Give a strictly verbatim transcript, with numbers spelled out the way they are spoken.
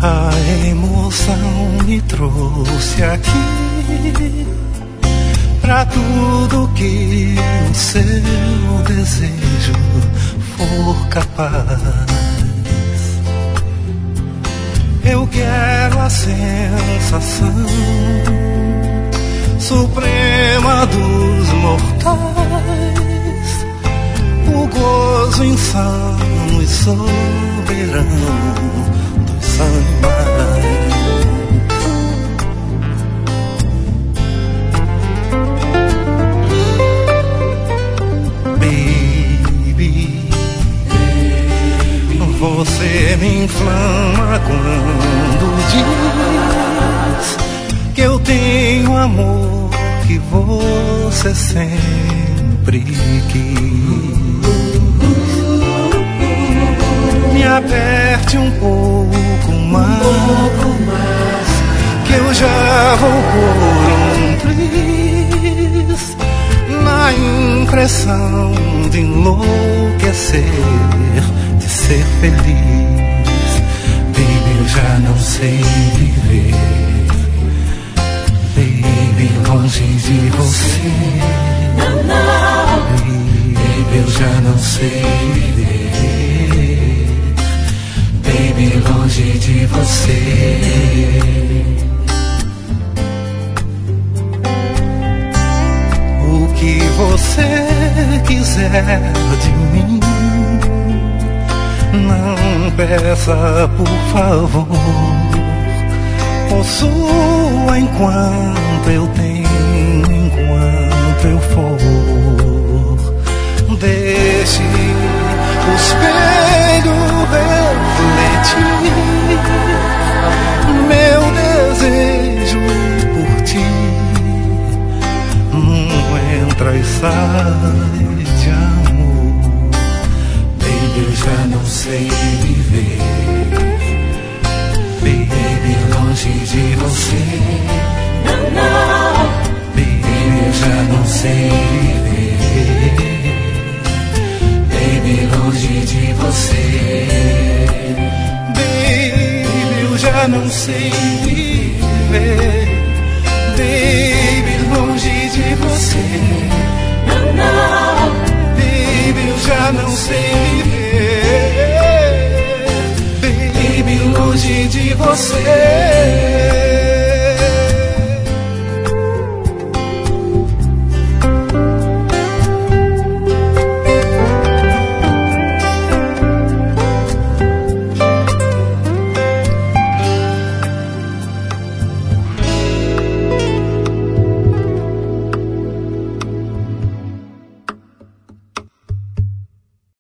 A emoção me trouxe aqui, pra tudo que o seu desejo for capaz. Eu quero a sensação suprema dos mortais, o gozo insano e soberano dos animais. Baby, você me inflama quando diz que eu tenho amor que você sempre quis. Me aperte um pouco mais, que eu já vou por um triz, na impressão de enlouquecer, de ser feliz. Baby, eu já não sei viver, baby, longe de você. Baby, eu já não sei viver, baby, longe de você. O que você quiser de mim, não peça, por favor. Possua enquanto eu tenho, enquanto eu for. Deixe o espelho refletir meu desejo por ti. Não entra e sai de amor. Baby, eu já não sei viver, baby, longe de você. Não, não. Baby, eu já não sei viver, baby, longe de você. Baby, eu já não sei viver, baby, longe de você. Não, não. Baby, eu já não sei viver, baby, longe de você.